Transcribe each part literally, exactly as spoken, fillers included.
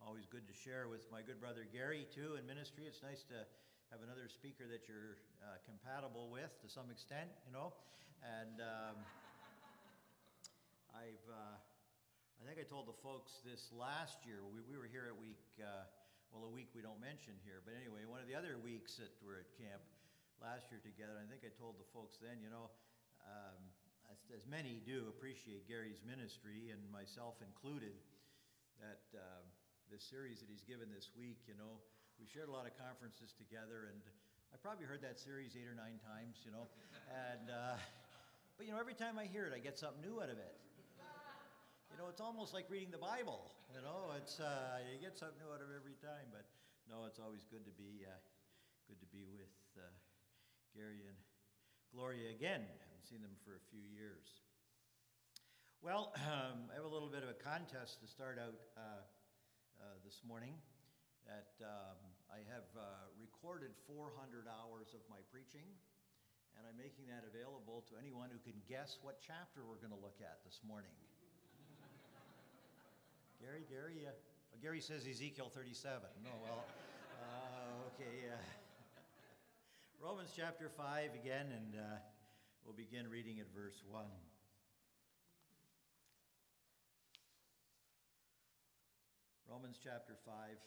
Always good to share with my good brother Gary, too, in ministry. It's nice to have another speaker that you're uh, compatible with to some extent, you know. And um, I've, uh, I think I told the folks this last year. We, we were here at week, uh, well, a week we don't mention here. But anyway, one of the other weeks that we're at camp last year together, I think I told the folks then, you know, um, as, as many do appreciate Gary's ministry, and myself included, that uh, this series that he's given this week, you know, we shared a lot of conferences together, and I probably heard that series eight or nine times, you know, and, uh, but, you know, every time I hear it, I get something new out of it. You know, it's almost like reading the Bible, you know, it's, uh, you get something new out of it every time, but no, it's always good to be, uh, good to be with uh, Gary and Gloria again. I haven't seen them for a few years. Well, um, I have a little bit of a contest to start out uh, uh, this morning. That um, I have uh, recorded four hundred hours of my preaching, and I'm making that available to anyone who can guess what chapter we're going to look at this morning. Gary, Gary, uh, oh, Gary says Ezekiel thirty-seven. No, well, uh, okay. Uh, Romans chapter five again, and uh, we'll begin reading at verse one. Romans chapter five,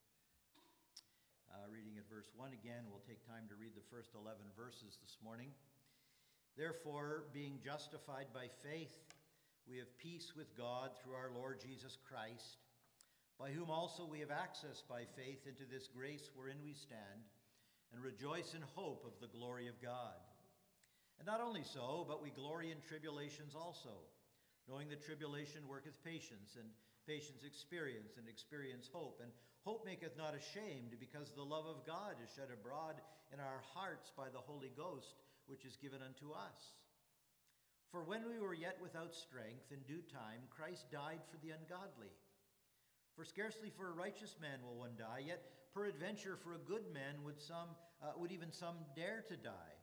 uh, reading at verse one again. We'll take time to read the first eleven verses this morning. Therefore, being justified by faith, we have peace with God through our Lord Jesus Christ, by whom also we have access by faith into this grace wherein we stand, and rejoice in hope of the glory of God. And not only so, but we glory in tribulations also, knowing that tribulation worketh patience, and patience experience, and experience hope. And hope maketh not ashamed, because the love of God is shed abroad in our hearts by the Holy Ghost, which is given unto us. For when we were yet without strength, in due time Christ died for the ungodly. For scarcely for a righteous man will one die, yet peradventure for a good man would some uh, would even some dare to die.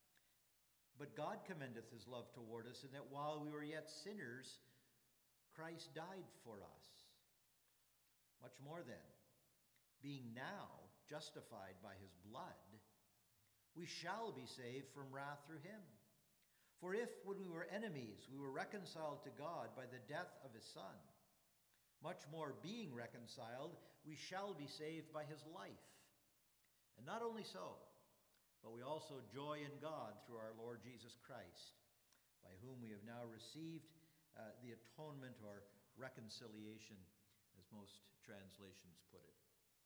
But God commendeth his love toward us, in that while we were yet sinners, Christ died for us. Much more then, being now justified by his blood, we shall be saved from wrath through him. For if, when we were enemies, we were reconciled to God by the death of his Son, much more, being reconciled, we shall be saved by his life. And not only so, but we also joy in God through our Lord Jesus Christ, by whom we have now received uh, the atonement or reconciliation, as most translations put it.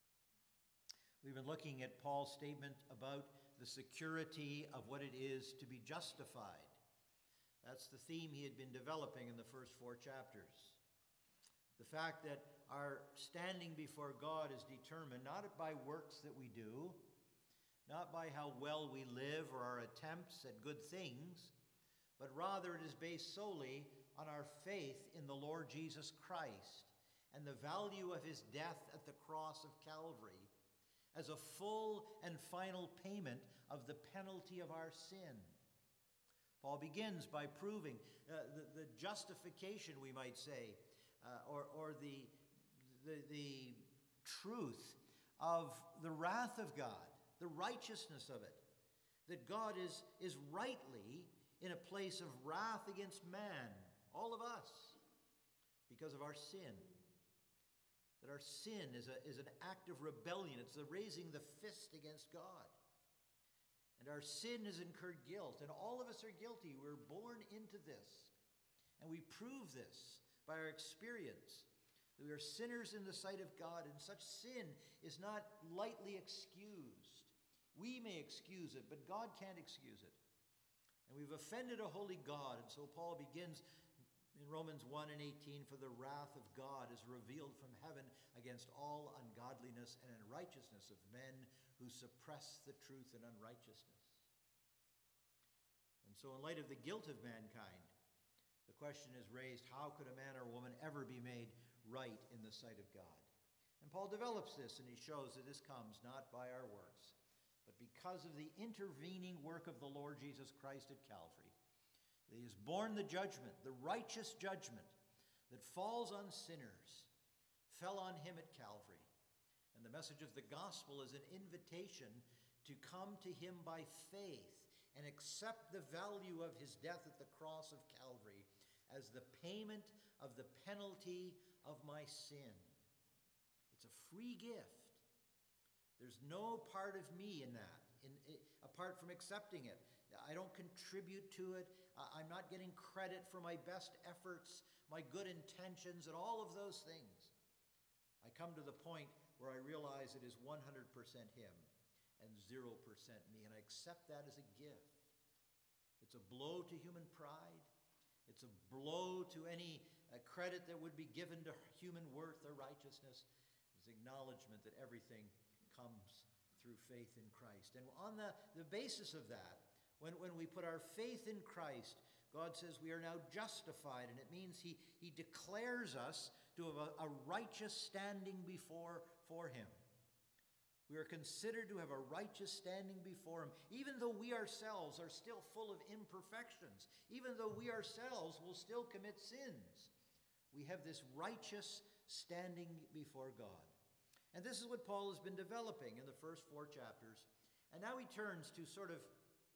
We've been looking at Paul's statement about the security of what it is to be justified. That's the theme he had been developing in the first four chapters. The fact that our standing before God is determined not by works that we do, not by how well we live or our attempts at good things, but rather it is based solely on our faith in the Lord Jesus Christ and the value of his death at the cross of Calvary as a full and final payment of the penalty of our sin. Paul begins by proving uh, the, the justification, we might say, uh, or, or the, the, the truth of the wrath of God, the righteousness of it, that God is, is rightly in a place of wrath against man, all of us, because of our sin. That our sin is, a, is an act of rebellion. It's the raising the fist against God. And our sin has incurred guilt, and all of us are guilty. We're born into this. And we prove this by our experience, that we are sinners in the sight of God, and such sin is not lightly excused. We may excuse it, but God can't excuse it. And we've offended a holy God, and so Paul begins in Romans one and eighteen, for the wrath of God is revealed from heaven against all ungodliness and unrighteousness of men who suppress the truth in unrighteousness. And so in light of the guilt of mankind, the question is raised, how could a man or woman ever be made right in the sight of God? And Paul develops this, and he shows that this comes not by our works, but because of the intervening work of the Lord Jesus Christ at Calvary. That he has borne the judgment, the righteous judgment that falls on sinners, fell on him at Calvary. And the message of the gospel is an invitation to come to him by faith and accept the value of his death at the cross of Calvary as the payment of the penalty of my sin. It's a free gift. There's no part of me in that, in, in, apart from accepting it. I don't contribute to it. I'm not getting credit for my best efforts, my good intentions, and all of those things. I come to the point where I realize it is one hundred percent him and zero percent me, and I accept that as a gift. It's a blow to human pride. It's a blow to any uh, credit that would be given to human worth or righteousness. It's acknowledgement that everything comes through faith in Christ. And on the, the basis of that, when, when we put our faith in Christ, God says we are now justified, and it means he, he declares us to have a, a righteous standing before for him. We are considered to have a righteous standing before him, even though we ourselves are still full of imperfections, even though we ourselves will still commit sins. We have this righteous standing before God. And this is what Paul has been developing in the first four chapters. And now he turns to sort of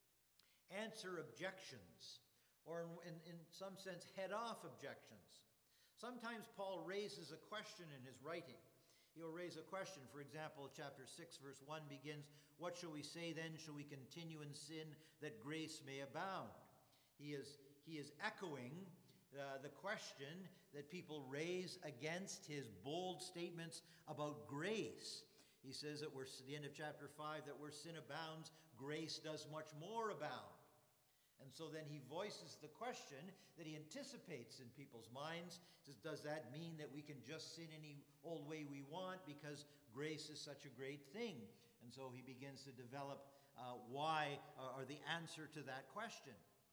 answer objections, or in, in, in some sense, head off objections. Sometimes Paul raises a question in his writing. He'll raise a question. For example, chapter six, verse one begins, "What shall we say then? Shall we continue in sin that grace may abound?" He is, he is echoing uh, the question that people raise against his bold statements about grace. He says that we're, at the end of chapter five, that where sin abounds, grace does much more abound. And so then he voices the question that he anticipates in people's minds. He says, does that mean that we can just sin any old way we want because grace is such a great thing? And so he begins to develop uh, why, uh, or the answer to that question.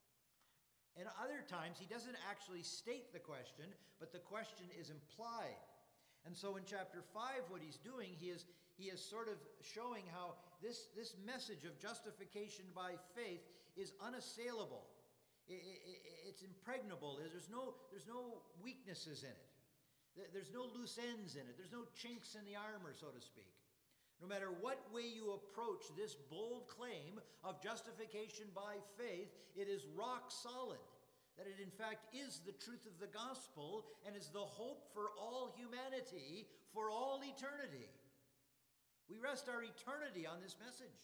And other times he doesn't actually state the question, but the question is implied. And so in chapter five, what he's doing, he is he is sort of showing how this, this message of justification by faith is unassailable. It, it, it's impregnable. There's no, there's no weaknesses in it. There's no loose ends in it. There's no chinks in the armor, so to speak. No matter what way you approach this bold claim of justification by faith, it is rock solid. That it in fact is the truth of the gospel and is the hope for all humanity for all eternity. We rest our eternity on this message.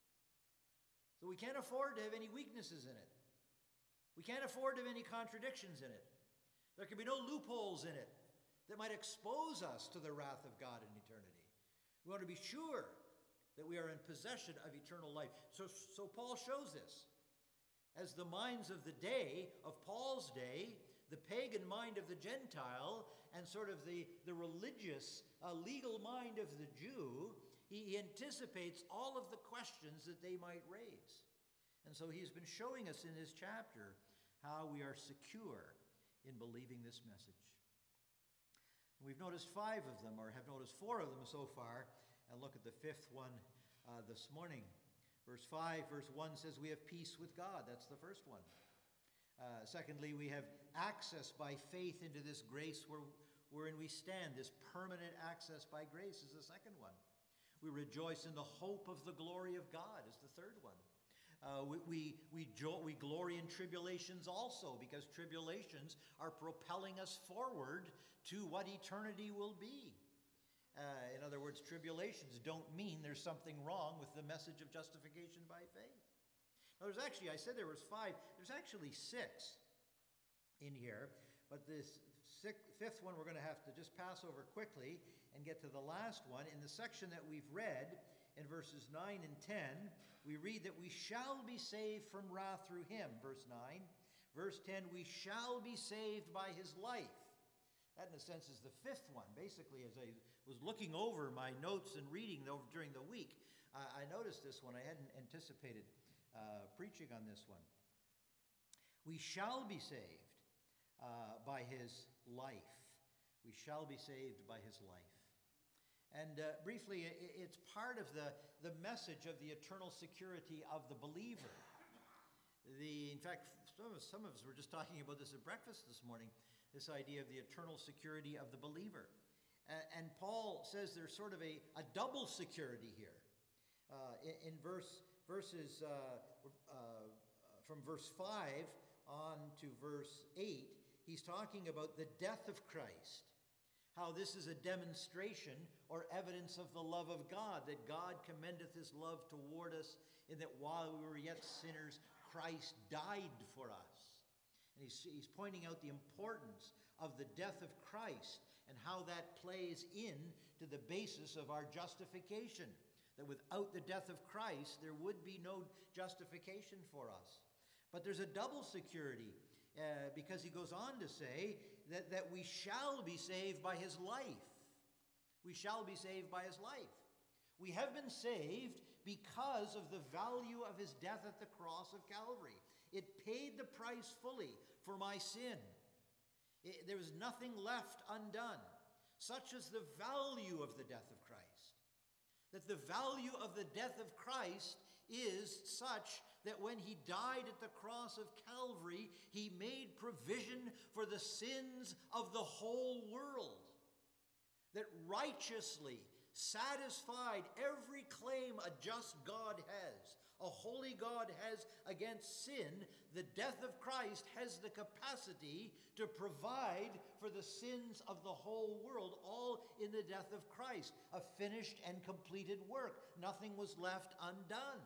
So we can't afford to have any weaknesses in it. We can't afford to have any contradictions in it. There can be no loopholes in it that might expose us to the wrath of God in eternity. We want to be sure that we are in possession of eternal life. So, so Paul shows this. As the minds of the day, of Paul's day, the pagan mind of the Gentile, and sort of the, the religious, uh, legal mind of the Jew, he, he anticipates all of the questions that they might raise. And so he's been showing us in this chapter how we are secure in believing this message. We've noticed five of them, or have noticed four of them so far, and look at the fifth one uh, this morning. Verse five, verse one says we have peace with God. That's the first one. Uh, secondly, we have access by faith into this grace where, wherein we stand. This permanent access by grace is the second one. We rejoice in the hope of the glory of God is the third one. Uh, we, we, we, jo- we glory in tribulations also, because tribulations are propelling us forward to what eternity will be. Uh, in other words, tribulations don't mean there's something wrong with the message of justification by faith. Now, there's actually, I said there was five, there's actually six in here, but this sixth, fifth one we're going to have to just pass over quickly and get to the last one. In the section that we've read, in verses nine and ten, we read that we shall be saved from wrath through him, verse nine. Verse ten, we shall be saved by his life. That, in a sense, is the fifth one. Basically, as I was looking over my notes and reading over during the week, uh, I noticed this one. I hadn't anticipated uh, preaching on this one. We shall be saved uh, by his life. We shall be saved by his life. And uh, briefly, it, it's part of the, the message of the eternal security of the believer. The, in fact, some of, some of us were just talking about this at breakfast this morning, this idea of the eternal security of the believer. And Paul says there's sort of a, a double security here. Uh, in, in verse verses uh, uh, from verse five on to verse eight, he's talking about the death of Christ, how this is a demonstration or evidence of the love of God, that God commendeth his love toward us, in that while we were yet sinners, Christ died for us. And he's, he's pointing out the importance of the death of Christ and how that plays in to the basis of our justification. That without the death of Christ, there would be no justification for us. But there's a double security, uh, because he goes on to say that, that we shall be saved by his life. We shall be saved by his life. We have been saved because of the value of his death at the cross of Calvary. It paid the price fully for my sin. It, there was nothing left undone. Such is the value of the death of Christ. That the value of the death of Christ is such that when he died at the cross of Calvary, he made provision for the sins of the whole world. That righteously satisfied every claim a just God has, a holy God has against sin, the death of Christ has the capacity to provide for the sins of the whole world, all in the death of Christ, a finished and completed work. Nothing was left undone.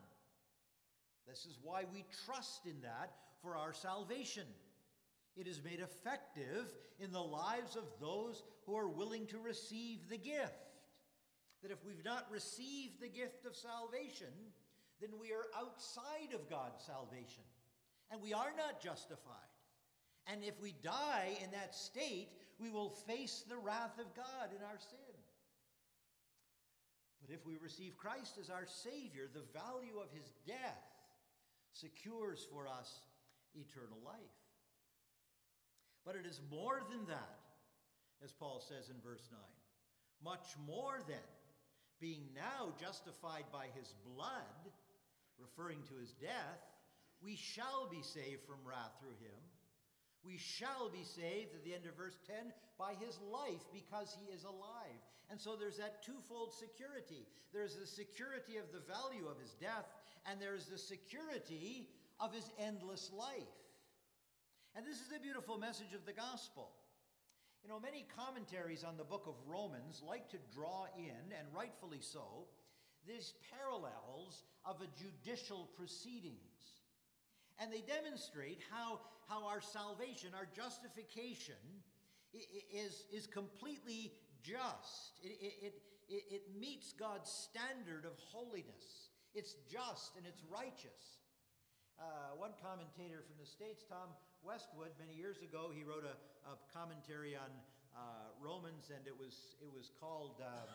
This is why we trust in that for our salvation. It is made effective in the lives of those who are willing to receive the gift. That if we've not received the gift of salvation, then we are outside of God's salvation, and we are not justified. And if we die in that state, we will face the wrath of God in our sin. But if we receive Christ as our Savior, the value of his death secures for us eternal life. But it is more than that, as Paul says in verse nine. Much more then, being now justified by his blood, referring to his death, we shall be saved from wrath through him. We shall be saved, at the end of verse ten, by his life, because he is alive. And so there's that twofold security. There's the security of the value of his death, and there's the security of his endless life. And this is the beautiful message of the gospel. You know, many commentaries on the book of Romans like to draw in, and rightfully so, these parallels of a judicial proceedings. And they demonstrate how, how our salvation, our justification, is, is completely just. It, it, it, it meets God's standard of holiness. It's just and it's righteous. Uh, one commentator from the States, Tom Westwood, many years ago, he wrote a, a commentary on uh, Romans, and it was, it was called... Um,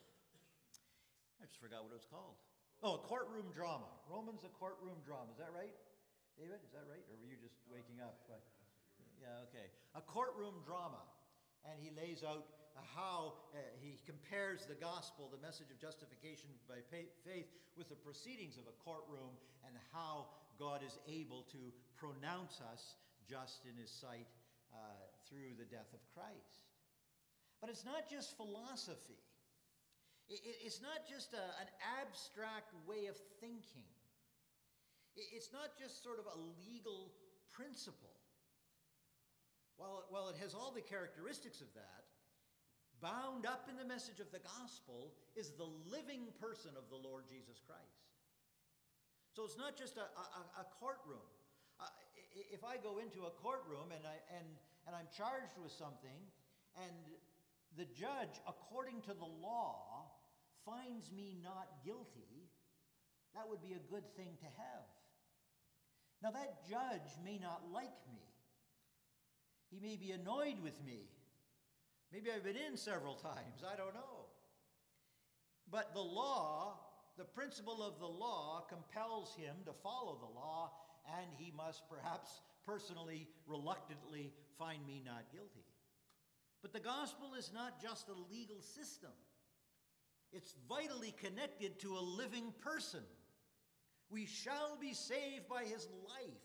I just forgot what it was called. Oh, a courtroom drama. Romans, a courtroom drama. Is that right, David? Is that right? Or were you just waking up? But, yeah, okay. A courtroom drama. And he lays out how uh, he compares the gospel, the message of justification by faith, with the proceedings of a courtroom, and how God is able to pronounce us just in his sight uh, through the death of Christ. But it's not just philosophy. It's not just a, an abstract way of thinking. It's not just sort of a legal principle. While it, while it has all the characteristics of that, bound up in the message of the gospel is the living person of the Lord Jesus Christ. So it's not just a, a, a courtroom. Uh, if I go into a courtroom and, I, and, and I'm charged with something, and the judge, according to the law, finds me not guilty, that would be a good thing to have. Now, that judge may not like me. He may be annoyed with me. Maybe I've been in several times. I don't know. But the law, the principle of the law, compels him to follow the law, and he must perhaps personally, reluctantly find me not guilty. But the gospel is not just a legal system. It's vitally connected to a living person. We shall be saved by his life.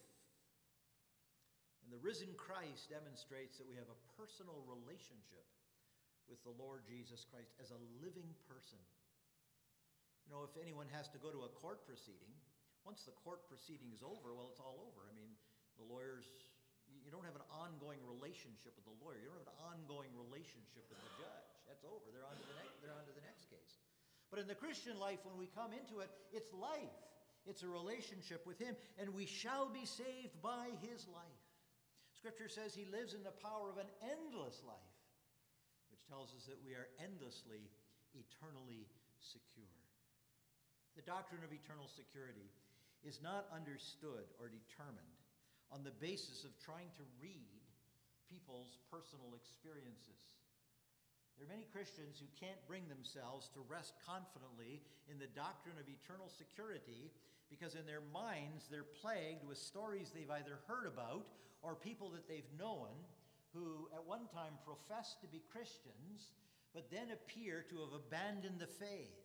And the risen Christ demonstrates that we have a personal relationship with the Lord Jesus Christ as a living person. You know, if anyone has to go to a court proceeding, once the court proceeding is over, well, it's all over. I mean, the lawyers, you don't have an ongoing relationship with the lawyer. You don't have an ongoing relationship with the judge. That's over. They're on to the next, they're on to the next case. But in the Christian life, when we come into it, it's life. It's a relationship with him, and we shall be saved by his life. Scripture says he lives in the power of an endless life, which tells us that we are endlessly, eternally secure. The doctrine of eternal security is not understood or determined on the basis of trying to read people's personal experiences. There are many Christians who can't bring themselves to rest confidently in the doctrine of eternal security because in their minds they're plagued with stories they've either heard about or people that they've known who at one time professed to be Christians but then appear to have abandoned the faith.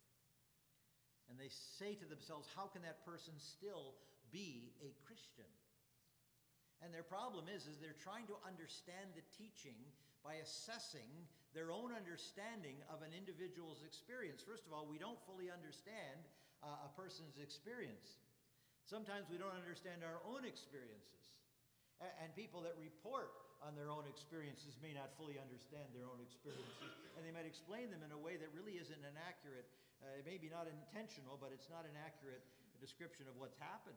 And they say to themselves, how can that person still be a Christian? And their problem is, is they're trying to understand the teaching by assessing their own understanding of an individual's experience. First of all, we don't fully understand uh, a person's experience. Sometimes we don't understand our own experiences. A- and people that report on their own experiences may not fully understand their own experiences. And they might explain them in a way that really isn't an accurate, uh, it may be not intentional, but it's not an accurate description of what's happened.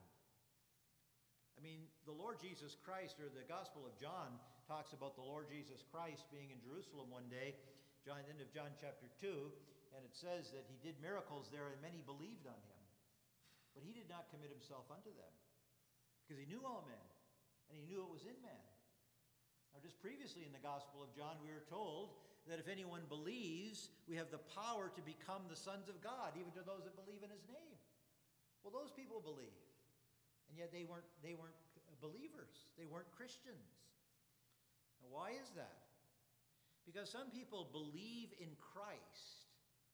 I mean, the Lord Jesus Christ, or the Gospel of John, talks about the Lord Jesus Christ being in Jerusalem one day, John, end of John chapter two, and it says that he did miracles there and many believed on him. But he did not commit himself unto them, because he knew all men, and he knew it was in man. Now, just previously in the Gospel of John, we were told that if anyone believes, we have the power to become the sons of God, even to those that believe in his name. Well, those people believed. And yet they weren't, they weren't believers. They weren't Christians. Now, why is that? Because some people believe in Christ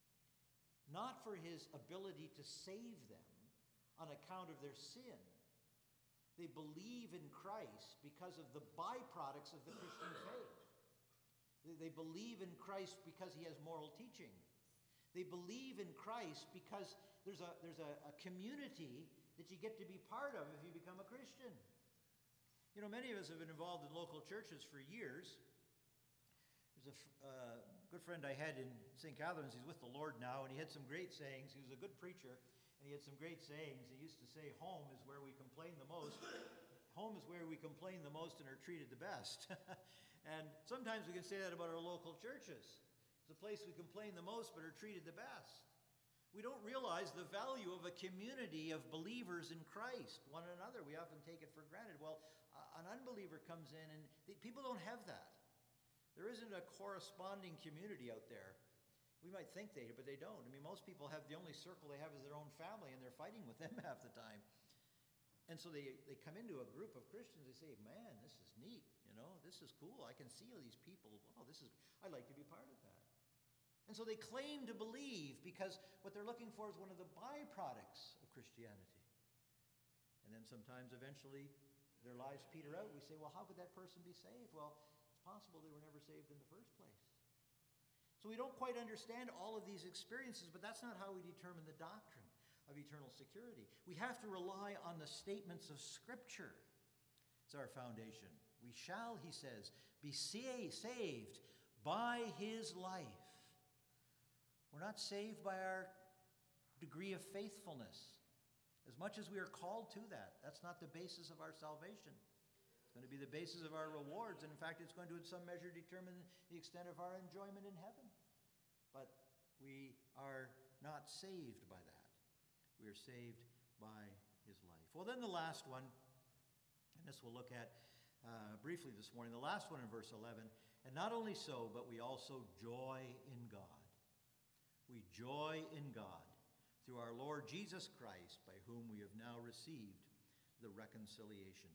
not for his ability to save them on account of their sin. They believe in Christ because of the byproducts of the Christian faith. They believe in Christ because he has moral teaching. They believe in Christ because there's a, there's a, a community that you get to be part of if you become a Christian. You know, many of us have been involved in local churches for years. There's a uh, good friend I had in Saint Catharines. He's with the Lord now, and he had some great sayings. He was a good preacher, and he had some great sayings. He used to say, home is where we complain the most. Home is where we complain the most and are treated the best. And sometimes we can say that about our local churches. It's a place we complain the most but are treated the best. We don't realize the value of a community of believers in Christ, one another. We often take it for granted. Well, uh, an unbeliever comes in, and the, people don't have that. There isn't a corresponding community out there. We might think they do, but they don't. I mean, most people have the only circle they have is their own family, and they're fighting with them half the time. And so they, they come into a group of Christians, they say, man, this is neat, you know, this is cool. I can see all these people. Oh, this is, I'd like to be part of that. And so they claim to believe because what they're looking for is one of the byproducts of Christianity. And then sometimes eventually their lives peter out. We say, well, how could that person be saved? Well, it's possible they were never saved in the first place. So we don't quite understand all of these experiences, but that's not how we determine the doctrine of eternal security. We have to rely on the statements of Scripture. It's our foundation. We shall, he says, be saved by his life. We're not saved by our degree of faithfulness, as much as we are called to that. That's not the basis of our salvation. It's going to be the basis of our rewards, and in fact, it's going to in some measure determine the extent of our enjoyment in heaven. But we are not saved by that. We are saved by his life. Well, then the last one, and this we'll look at uh, briefly this morning, the last one in verse eleven, and not only so, but we also joy in God. We joy in God through our Lord Jesus Christ, by whom we have now received the reconciliation.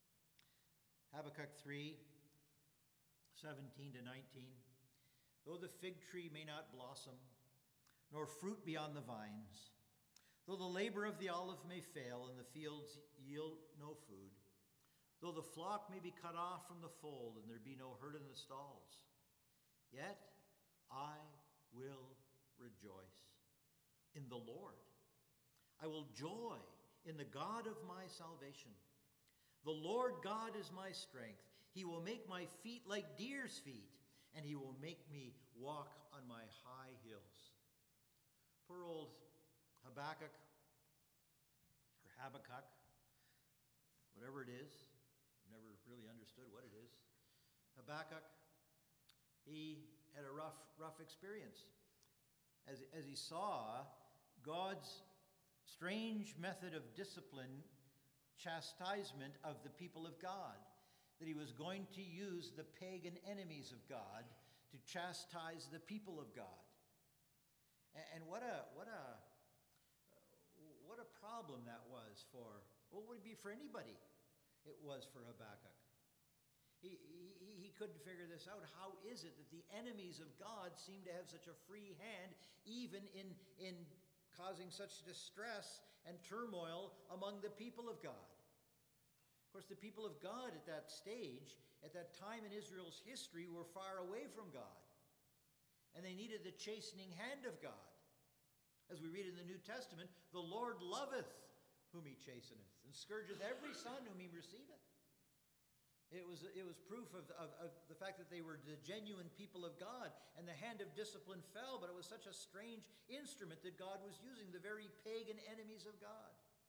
Habakkuk three, seventeen to nineteen. Though the fig tree may not blossom, nor fruit be on the vines, though the labor of the olive may fail, and the fields yield no food, though the flock may be cut off from the fold, and there be no herd in the stalls, yet I will rejoice in the Lord. I will joy in the God of my salvation. The Lord God is my strength. He will make my feet like deer's feet, and he will make me walk on my high hills. Poor old Habakkuk, or Habakkuk, whatever it is. Never really understood what it is. Habakkuk, he had a rough, rough experience. As, as he saw God's strange method of discipline, chastisement of the people of God, that he was going to use the pagan enemies of God to chastise the people of God. And, and what a what a what a problem that was for, what would it be for anybody? It was for Habakkuk. He, he, he couldn't figure this out. How is it that the enemies of God seem to have such a free hand, even in, in causing such distress and turmoil among the people of God? Of course, the people of God at that stage, at that time in Israel's history, were far away from God. And they needed the chastening hand of God. As we read in the New Testament, the Lord loveth whom he chasteneth, and scourgeth every son whom he receiveth. It was, it was proof of, of, of the fact that they were the genuine people of God, and the hand of discipline fell, but it was such a strange instrument that God was using, the very pagan enemies of God.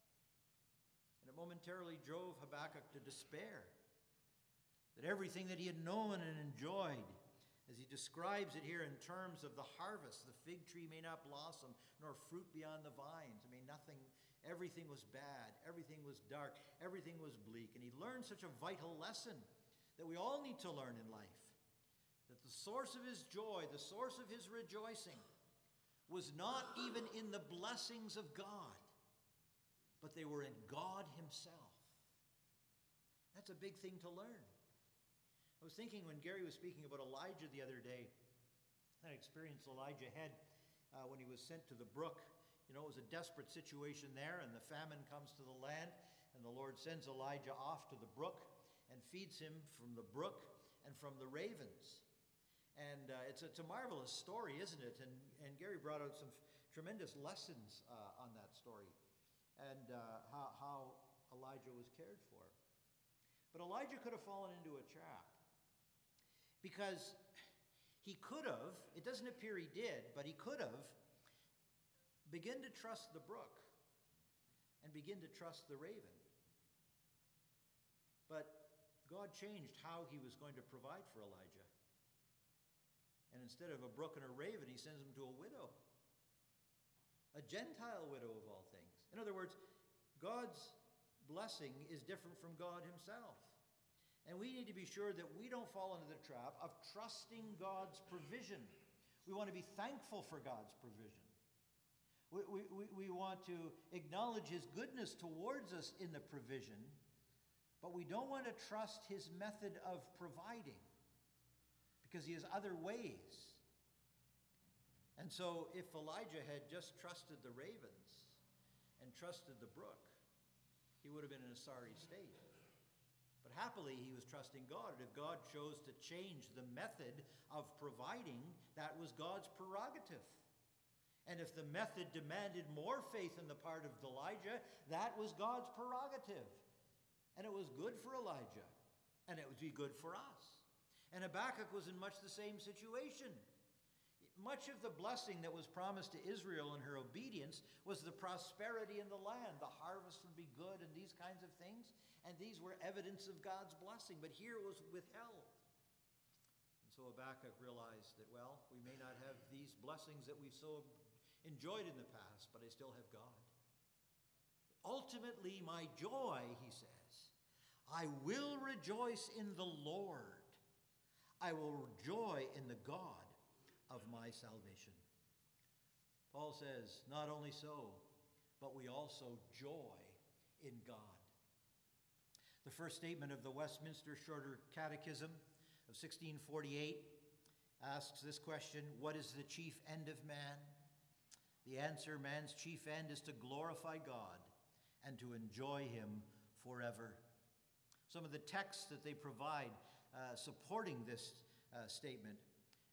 And it momentarily drove Habakkuk to despair, that everything that he had known and enjoyed, as he describes it here in terms of the harvest, the fig tree may not blossom, nor fruit beyond the vines. I mean, nothing, everything was bad, everything was dark, everything was bleak. And he learned such a vital lesson that we all need to learn in life, that the source of his joy, the source of his rejoicing, was not even in the blessings of God, but they were in God himself. That's a big thing to learn. I was thinking when Gary was speaking about Elijah the other day, that experience Elijah had uh, when he was sent to the brook. You know, it was a desperate situation there, and the famine comes to the land, and the Lord sends Elijah off to the brook and feeds him from the brook and from the ravens. And uh, it's, it's a marvelous story, isn't it? And, and Gary brought out some f- tremendous lessons uh, on that story, and uh, how, how Elijah was cared for. But Elijah could have fallen into a trap. Because he could have, it doesn't appear he did, but he could have begin to trust the brook and begin to trust the raven. But God changed how he was going to provide for Elijah. And instead of a brook and a raven, he sends him to a widow, a Gentile widow of all things. In other words, God's blessing is different from God himself. And we need to be sure that we don't fall into the trap of trusting God's provision. We want to be thankful for God's provision. We, we, we want to acknowledge his goodness towards us in the provision, but we don't want to trust his method of providing because he has other ways. And so if Elijah had just trusted the ravens and trusted the brook, he would have been in a sorry state. But happily, he was trusting God. And if God chose to change the method of providing, that was God's prerogative. And if the method demanded more faith on the part of Elijah, that was God's prerogative. And it was good for Elijah. And it would be good for us. And Habakkuk was in much the same situation. Much of the blessing that was promised to Israel in her obedience was the prosperity in the land. The harvest would be good and these kinds of things. And these were evidence of God's blessing. But here it was withheld. And so Habakkuk realized that, well, we may not have these blessings that we've so enjoyed in the past, but I still have God. Ultimately, my joy, he says, I will rejoice in the Lord. I will joy in the God of my salvation. Paul says, not only so, but we also joy in God. The first statement of the Westminster Shorter Catechism of sixteen forty-eight asks this question: what is the chief end of man? The answer: man's chief end is to glorify God and to enjoy him forever. Some of the texts that they provide uh, supporting this uh, statement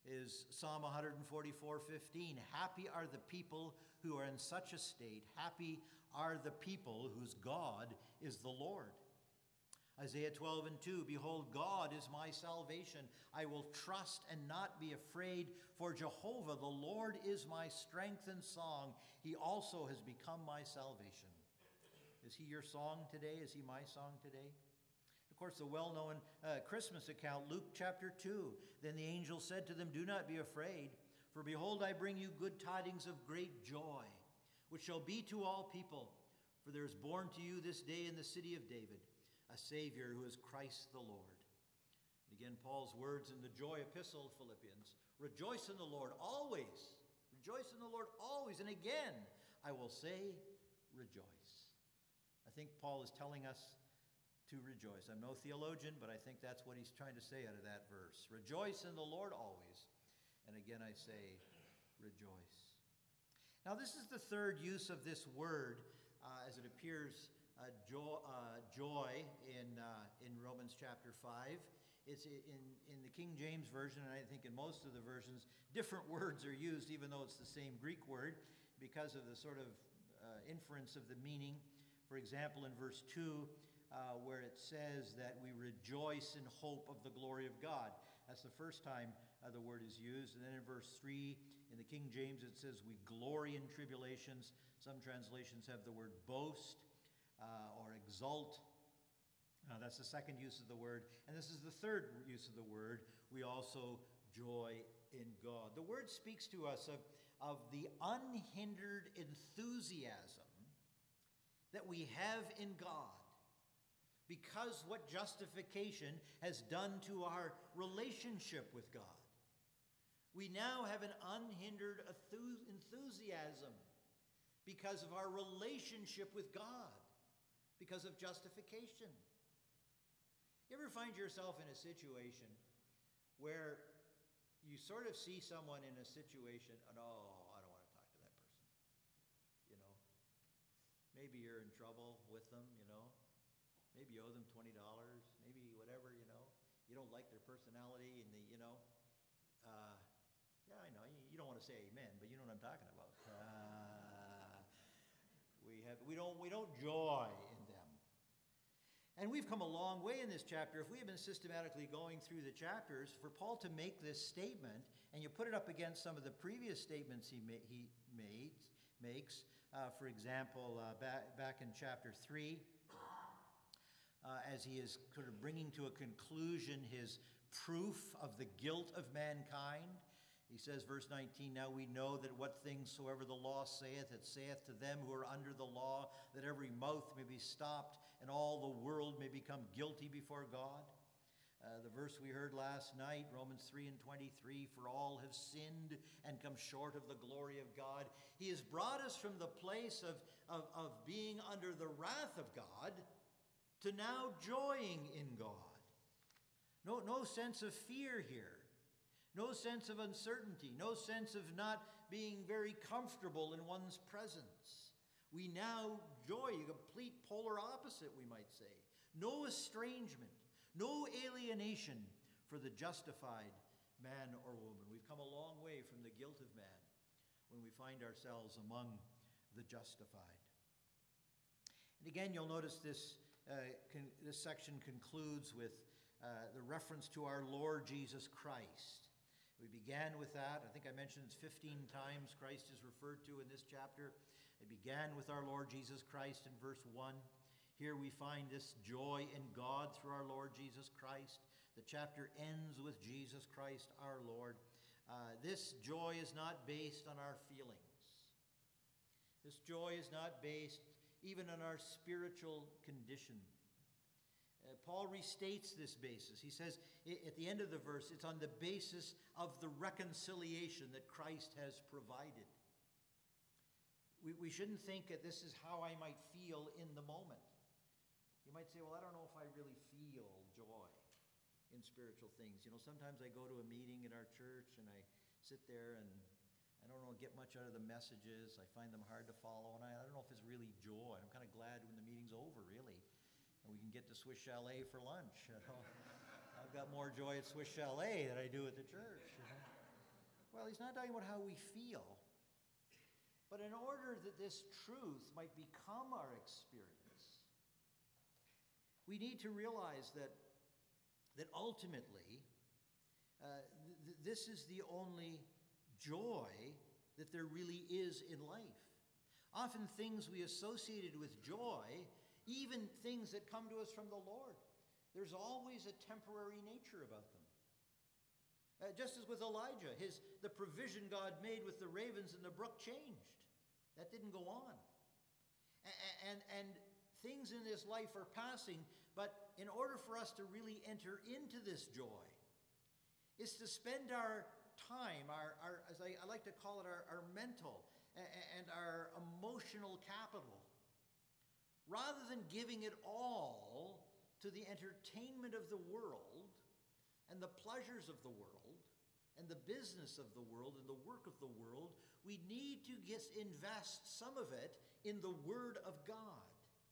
is Psalm one forty-four fifteen. Happy are the people who are in such a state. Happy are the people whose God is the Lord. Isaiah twelve and two, behold, God is my salvation. I will trust and not be afraid, for Jehovah, the Lord, is my strength and song. He also has become my salvation. Is he your song today? Is he my song today? Of course, the well-known uh, Christmas account, Luke chapter two. Then the angel said to them, do not be afraid, for behold, I bring you good tidings of great joy, which shall be to all people. For there is born to you this day in the city of David a Savior who is Christ the Lord. And again, Paul's words in the joy epistle of Philippians, rejoice in the Lord always. Rejoice in the Lord always. And again, I will say, rejoice. I think Paul is telling us to rejoice. I'm no theologian, but I think that's what he's trying to say out of that verse. Rejoice in the Lord always. And again, I say, rejoice. Now, this is the third use of this word uh, as it appears Uh, joy, uh, joy in uh, in Romans chapter five. It's in, in the King James Version, and I think in most of the versions, different words are used, even though it's the same Greek word, because of the sort of uh, inference of the meaning. For example, in verse two, uh, where it says that we rejoice in hope of the glory of God. That's the first time uh, the word is used. And then in verse three, in the King James, it says we glory in tribulations. Some translations have the word boast. Uh, or exult. Uh, that's the second use of the word. And this is the third use of the word. We also joy in God. The word speaks to us of, of the unhindered enthusiasm that we have in God because what justification has done to our relationship with God. We now have an unhindered enthusiasm because of our relationship with God. Because of justification. You ever find yourself in a situation where you sort of see someone in a situation, and oh, I don't want to talk to that person. You know, maybe you're in trouble with them, you know. Maybe you owe them twenty dollars, maybe whatever, you know. You don't like their personality and the, you know. Uh, yeah, I know, you, you don't want to say amen, but you know what I'm talking about. Uh, we have, we don't, we don't joy in them. And we've come a long way in this chapter. If we have been systematically going through the chapters, for Paul to make this statement, and you put it up against some of the previous statements he, ma- he made, makes, uh, for example, uh, back, back in chapter three, uh, as he is sort of bringing to a conclusion his proof of the guilt of mankind. He says, verse nineteen, now we know that what things soever the law saith, it saith to them who are under the law, that every mouth may be stopped, and all the world may become guilty before God. Uh, the verse we heard last night, Romans three and twenty-three, for all have sinned and come short of the glory of God. He has brought us from the place of, of, of being under the wrath of God to now joying in God. No, no sense of fear here. No sense of uncertainty, no sense of not being very comfortable in one's presence. We now joy, a complete polar opposite, we might say. No estrangement, no alienation for the justified man or woman. We've come a long way from the guilt of man when we find ourselves among the justified. And again, you'll notice this, uh, con- this section concludes with uh, the reference to our Lord Jesus Christ. We began with that. I think I mentioned it's fifteen times Christ is referred to in this chapter. It began with our Lord Jesus Christ in verse one. Here we find this joy in God through our Lord Jesus Christ. The chapter ends with Jesus Christ our Lord. Uh, this joy is not based on our feelings. This joy is not based even on our spiritual condition. Uh, Paul restates this basis. He says at the end of the verse, it's on the basis of the reconciliation that Christ has provided. We, we shouldn't think that this is how I might feel in the moment. You might say, well, I don't know if I really feel joy in spiritual things. You know, sometimes I go to a meeting in our church and I sit there and I don't know, get much out of the messages. I find them hard to follow, and I, I don't know if it's really joy. I'm kind of glad when the meeting's over, really. And we can get to Swiss Chalet for lunch. You know? I've got more joy at Swiss Chalet than I do at the church. You know? well, he's not talking about how we feel. But in order that this truth might become our experience, we need to realize that, that ultimately, uh, th- this is the only joy that there really is in life. Often things we associated with joy, even things that come to us from the Lord, there's always a temporary nature about them. Uh, just as with Elijah, his the provision God made with the ravens in the brook changed. That didn't go on. And, and, and things in this life are passing, but in order for us to really enter into this joy, is to spend our time, our, our as I, I like to call it, our, our mental and our emotional capital, rather than giving it all to the entertainment of the world and the pleasures of the world and the business of the world and the work of the world, we need to get, invest some of it in the Word of God.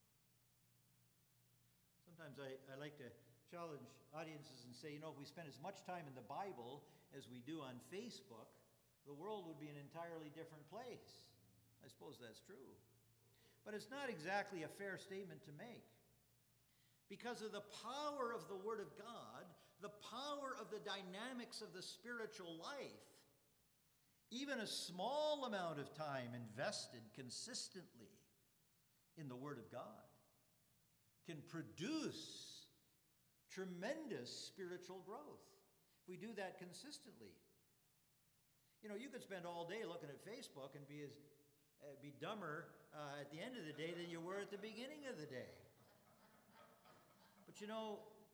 Sometimes I, I like to challenge audiences and say, you know, if we spend as much time in the Bible as we do on Facebook, the world would be an entirely different place. I suppose that's true. But it's not exactly a fair statement to make. Because of the power of the Word of God, the power of the dynamics of the spiritual life, even a small amount of time invested consistently in the Word of God can produce tremendous spiritual growth if we do that consistently. You know, you could spend all day looking at Facebook and be as uh, be dumber uh, at the end of the day than you were at the beginning of the day. But you know,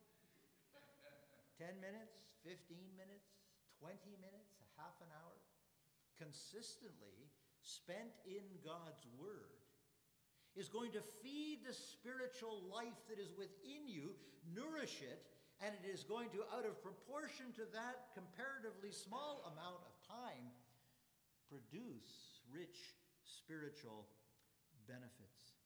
ten minutes, fifteen minutes, twenty minutes, a half an hour, consistently spent in God's Word is going to feed the spiritual life that is within you, nourish it, and it is going to, out of proportion to that comparatively small amount of time, produce rich spiritual benefits.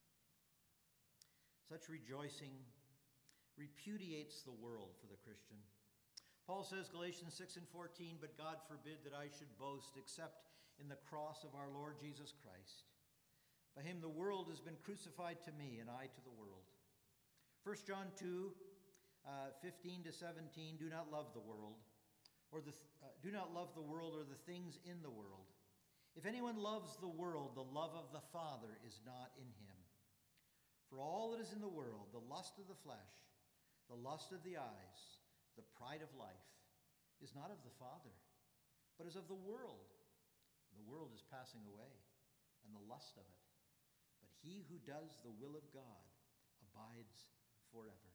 Such rejoicing repudiates the world for the Christian. Paul says, Galatians six and fourteen, but God forbid that I should boast except in the cross of our Lord Jesus Christ. By him the world has been crucified to me, and I to the world. First John two, uh, fifteen to seventeen, do not love the world, or the th- uh, do not love the world or the things in the world. If anyone loves the world, the love of the Father is not in him. For all that is in the world, the lust of the flesh, the lust of the eyes, the pride of life, is not of the Father, but is of the world. The world is passing away, and the lust of it. But he who does the will of God abides forever.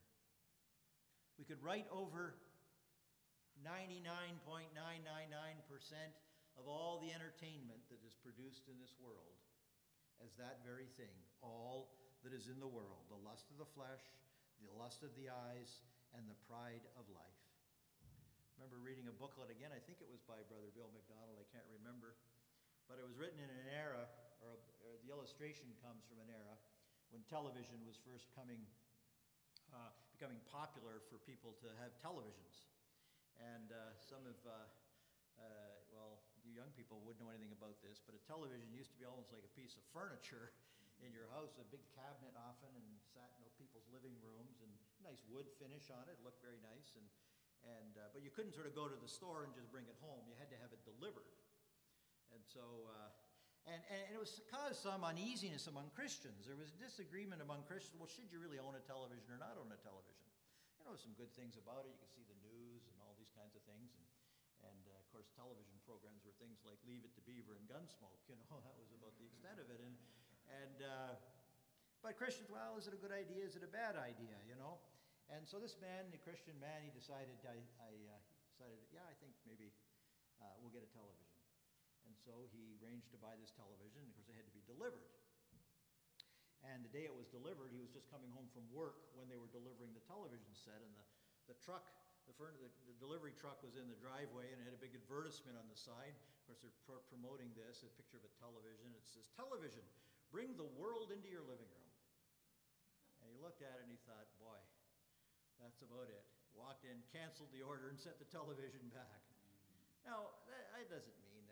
We could write over ninety-nine point nine nine nine percent of all the entertainment that is produced in this world as that very thing, all that is in the world, the lust of the flesh, the lust of the eyes, and the pride of life. I remember reading a booklet again, I think it was by Brother Bill McDonald, I can't remember, but it was written in an era, or, a, or the illustration comes from an era, when television was first coming, uh, becoming popular for people to have televisions. And uh, some of, uh, uh, well, you young people wouldn't know anything about this, but a television used to be almost like a piece of furniture in your house, a big cabinet often, and sat in people's living rooms, and nice wood finish on it, looked very nice. And, and uh, but you couldn't sort of go to the store and just bring it home. You had to have it delivered. And so, uh, and, and it was caused some uneasiness among Christians. There was disagreement among Christians. Well, should you really own a television or not own a television? You know, some good things about it. You could see the news and all these kinds of things. And, and uh, of course, television programs were things like Leave It to Beaver and Gunsmoke. You know, that was about the extent of it. And, and uh, but Christians, well, is it a good idea? Is it a bad idea? You know? And so this man, the Christian man, he decided, I, I uh, decided that, yeah, I think maybe uh, we'll get a television. And so he arranged to buy this television. Of course, it had to be delivered. And the day it was delivered, he was just coming home from work when they were delivering the television set. And the, the truck, the, furn- the, the delivery truck was in the driveway, and it had a big advertisement on the side. Of course, they're pro- promoting this, a picture of a television. It says, television, bring the world into your living room. And he looked at it and he thought, boy, that's about it. Walked in, canceled the order, and sent the television back. Now, that, that doesn't mean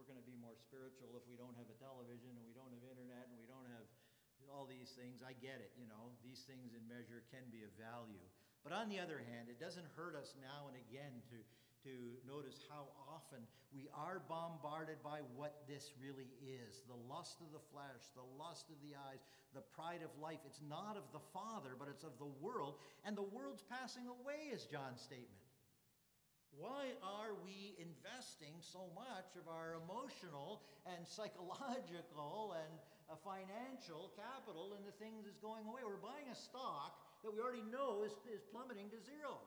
we're going to be more spiritual if we don't have a television and we don't have internet and we don't have all these things. I get it, you know. These things in measure can be of value. But on the other hand, it doesn't hurt us now and again to, to notice how often we are bombarded by what this really is. The lust of the flesh, the lust of the eyes, the pride of life. It's not of the Father, but it's of the world. And the world's passing away, is John's statement. Why are we investing so much of our emotional and psychological and uh, financial capital in the things that's going away? We're buying a stock that we already know is, is plummeting to zero.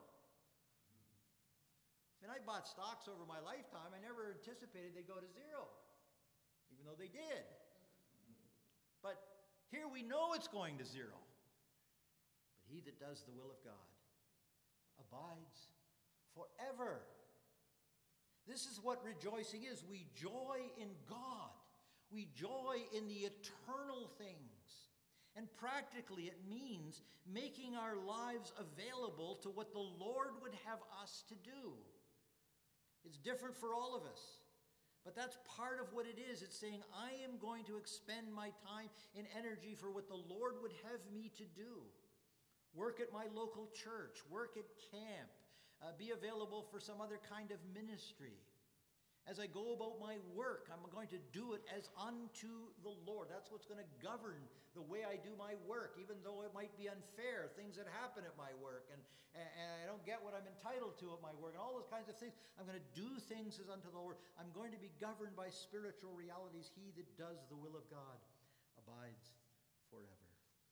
I mean, I bought stocks over my lifetime. I never anticipated they'd go to zero, even though they did. But here we know it's going to zero. But he that does the will of God abides forever. This is what rejoicing is. We joy in God. We joy in the eternal things. And practically it means making our lives available to what the Lord would have us to do. It's different for all of us. But that's part of what it is. It's saying, I am going to expend my time and energy for what the Lord would have me to do. Work at my local church. Work at camp. Uh, be available for some other kind of ministry. As I go about my work, I'm going to do it as unto the Lord. That's what's going to govern the way I do my work, even though it might be unfair, things that happen at my work, and, and I don't get what I'm entitled to at my work, and all those kinds of things. I'm going to do things as unto the Lord. I'm going to be governed by spiritual realities. He that does the will of God abides forever.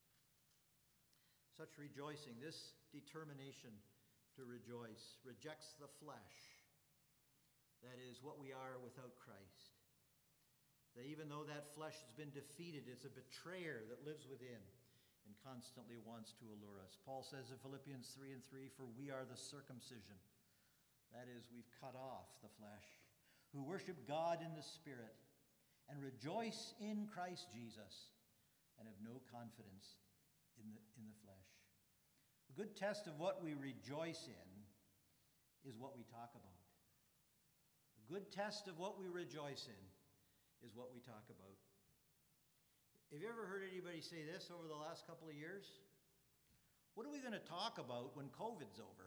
Such rejoicing, this determination to rejoice, rejects the flesh. That is what we are without Christ. That even though that flesh has been defeated, it's a betrayer that lives within and constantly wants to allure us. Paul says in Philippians three and three, for we are the circumcision. That is, we've cut off the flesh, who worship God in the Spirit and rejoice in Christ Jesus and have no confidence in the, in the flesh. A good test of what we rejoice in is what we talk about. Good test of what we rejoice in is what we talk about. Have you ever heard anybody say this over the last couple of years? What are we going to talk about when COVID's over?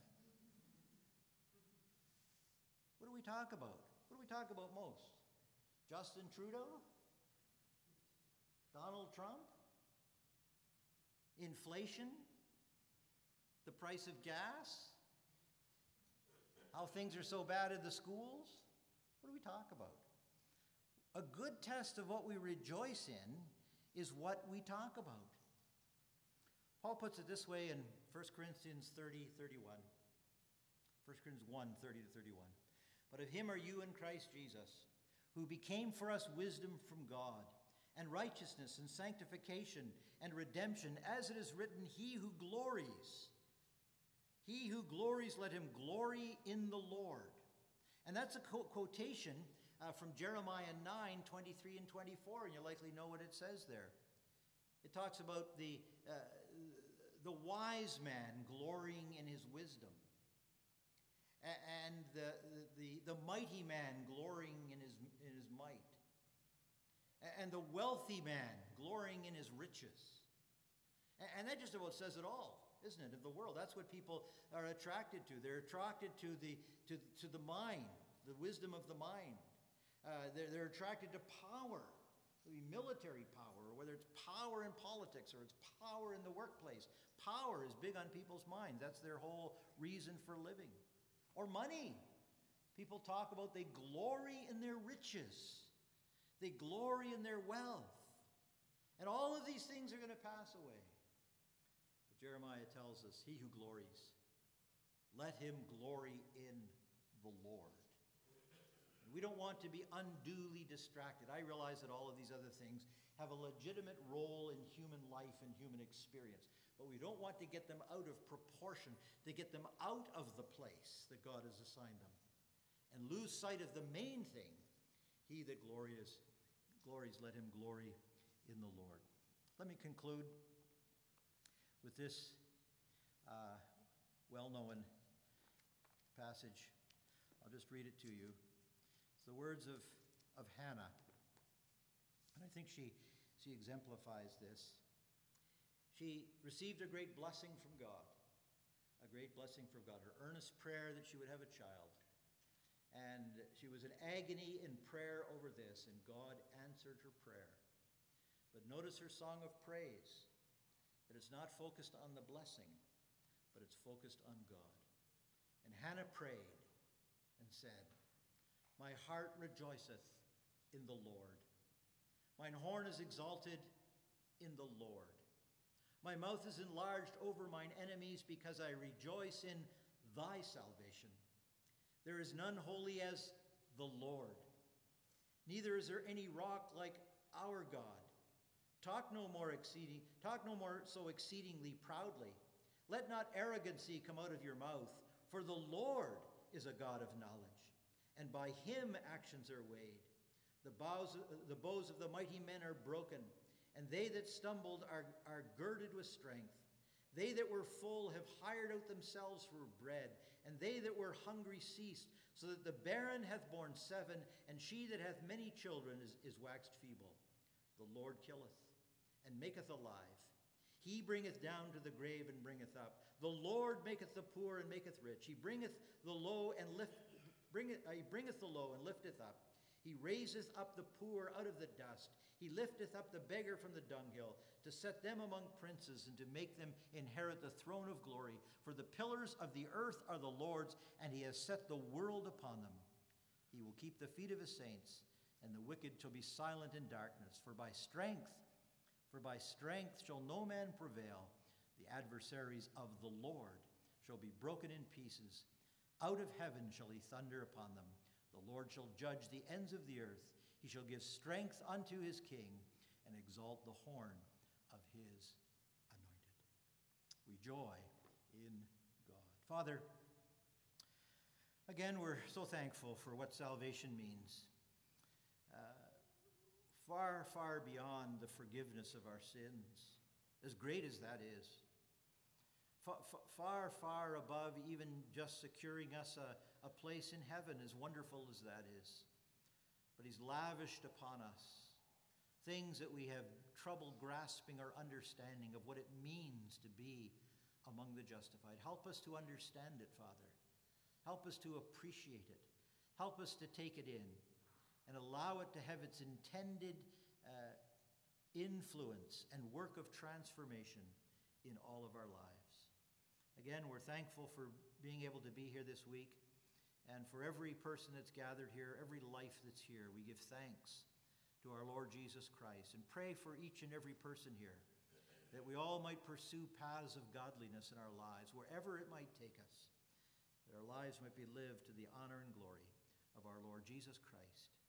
What do we talk about? What do we talk about most? Justin Trudeau? Donald Trump? Inflation? The price of gas? How things are so bad in the schools? What do we talk about? A good test of what we rejoice in is what we talk about. Paul puts it this way in First Corinthians thirty, thirty-one. First Corinthians one, thirty to thirty-one. But of him are you in Christ Jesus, who became for us wisdom from God, and righteousness and sanctification and redemption, as it is written, he who glories, he who glories, let him glory in the Lord. And that's a co- quotation uh, from Jeremiah nine, twenty-three and twenty-four, and you likely know what it says there. It talks about the, uh, the wise man glorying in his wisdom, a- and the, the, the mighty man glorying in his, in his might, a- and the wealthy man glorying in his riches. A- and that just about says it all, isn't it, of the world? That's what people are attracted to. They're attracted to the, to, to the mind, the wisdom of the mind. Uh, they're, they're attracted to power, the military power, or whether it's power in politics or it's power in the workplace. Power is big on people's minds. That's their whole reason for living. Or money. People talk about they glory in their riches. They glory in their wealth. And all of these things are going to pass away. Jeremiah tells us, he who glories, let him glory in the Lord. And we don't want to be unduly distracted. I realize that all of these other things have a legitimate role in human life and human experience, but we don't want to get them out of proportion, to get them out of the place that God has assigned them, and lose sight of the main thing. He that glories, glories, let him glory in the Lord. Let me conclude with this uh, well-known passage. I'll just read it to you. It's the words of of Hannah. And I think she, she exemplifies this. She received a great blessing from God, a great blessing from God, her earnest prayer that she would have a child. And she was in agony in prayer over this, and God answered her prayer. But notice her song of praise, that it's not focused on the blessing, but it's focused on God. And Hannah prayed and said, "My heart rejoiceth in the Lord. Mine horn is exalted in the Lord. My mouth is enlarged over mine enemies, because I rejoice in thy salvation. There is none holy as the Lord. Neither is there any rock like our God. Talk no more exceeding, talk no more so exceedingly proudly. Let not arrogancy come out of your mouth, for the Lord is a God of knowledge, and by him actions are weighed. The bows, the bows of the mighty men are broken, and they that stumbled are, are girded with strength. They that were full have hired out themselves for bread, and they that were hungry ceased, so that the barren hath borne seven, and she that hath many children is, is waxed feeble. The Lord killeth, and maketh alive. He bringeth down to the grave, and bringeth up. The Lord maketh the poor, and maketh rich. He bringeth the low, and lift, bringeth, uh, he bringeth the low, and lifteth up. He raiseth up the poor out of the dust. He lifteth up the beggar from the dunghill, to set them among princes, and to make them inherit the throne of glory. For the pillars of the earth are the Lord's, and he has set the world upon them. He will keep the feet of his saints, and the wicked shall be silent in darkness. For by strength, for by strength shall no man prevail. The adversaries of the Lord shall be broken in pieces. Out of heaven shall he thunder upon them. The Lord shall judge the ends of the earth. He shall give strength unto his king, and exalt the horn of his anointed. We joy in God. Father, again, we're so thankful for what salvation means. Uh, far, far beyond the forgiveness of our sins, as great as that is. Far, far, far above even just securing us a, a place in heaven, as wonderful as that is. But he's lavished upon us things that we have trouble grasping or understanding of what it means to be among the justified. Help us to understand it, Father. Help us to appreciate it. Help us to take it in and allow it to have its intended uh, influence and work of transformation in all of our lives. Again, we're thankful for being able to be here this week, and for every person that's gathered here, every life that's here. We give thanks to our Lord Jesus Christ and pray for each and every person here, that we all might pursue paths of godliness in our lives, wherever it might take us, that our lives might be lived to the honor and glory of our Lord Jesus Christ.